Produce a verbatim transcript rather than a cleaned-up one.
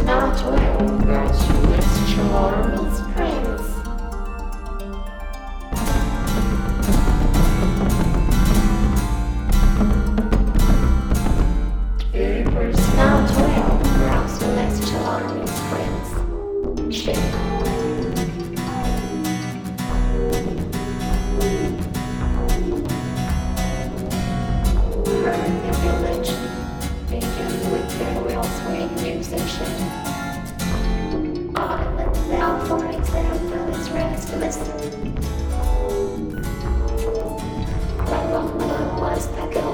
not well, graduates, Charles Prince. Papers not well, graduates, Charles Prince. Shit. Musician. Island now, for example, is restless. La La La was the